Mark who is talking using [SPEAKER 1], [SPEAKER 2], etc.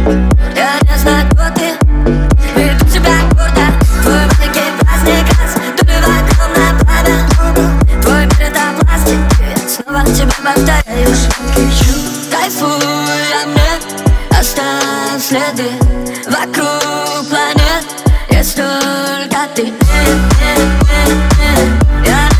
[SPEAKER 1] Я не знаю, кто ты, веду себя гордо. Твой маленький праздник раз, только огромное пламя. Твой мир это пластик, я снова тебя повторяю. Кайфуй, а мне оставь следы вокруг планет. Есть только ты, я